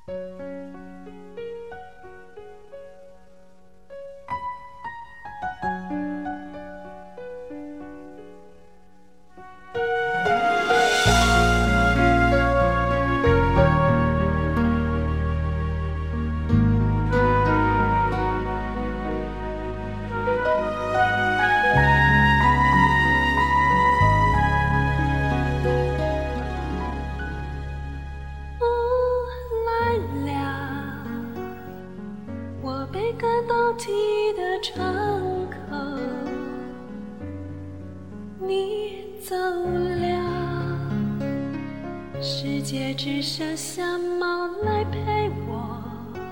世界只剩下猫来陪我，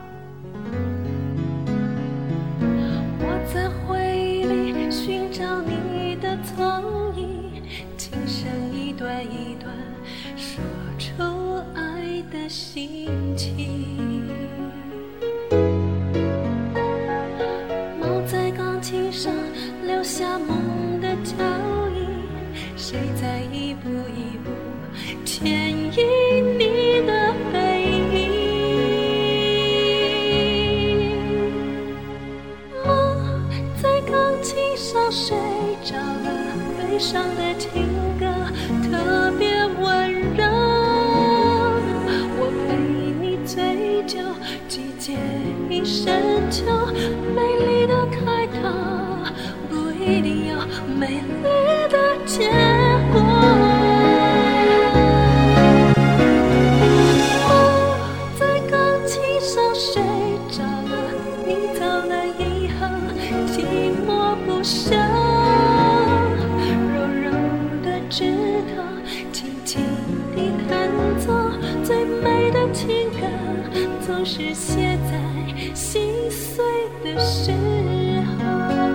我在回忆里寻找你的踪影，轻声一段一段说出爱的心情。猫在钢琴上留下梦的脚印，谁在一步一步牵引你的背影？猫在钢琴上睡着了，悲伤的情歌特别温柔。我陪你醉酒，季节已深秋，美丽的开头不一定有美丽的结果。想柔柔的指头轻轻地弹奏，最美的情歌总是写在心碎的时候。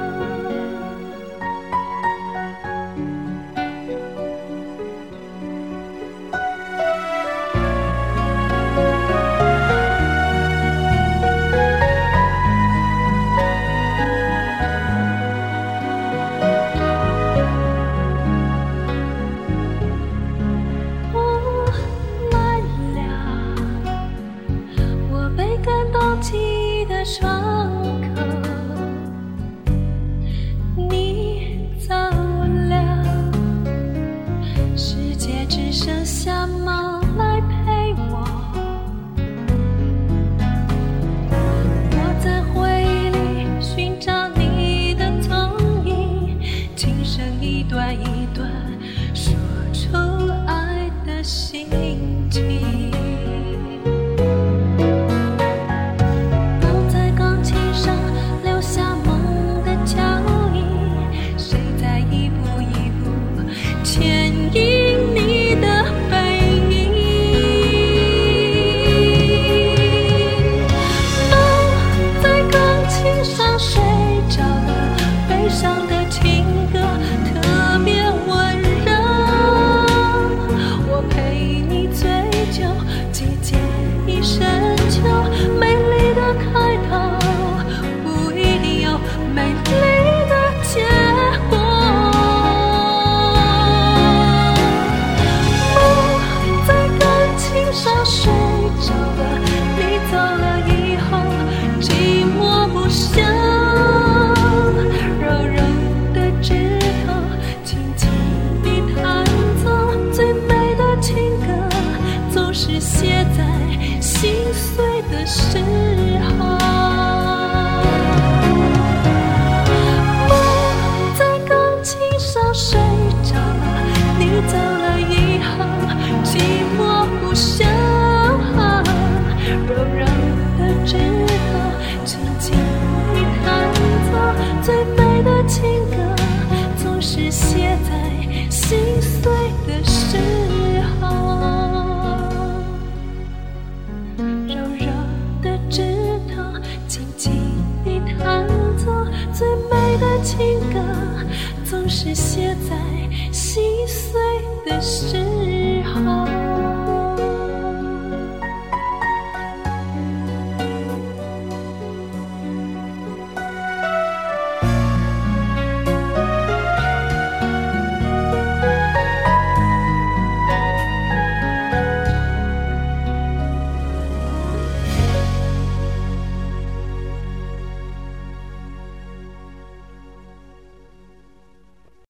窗口，你走了，世界只剩下猫来陪我。我在回忆里寻找你的踪影，轻声一段一段说出爱的心情。写在心碎的时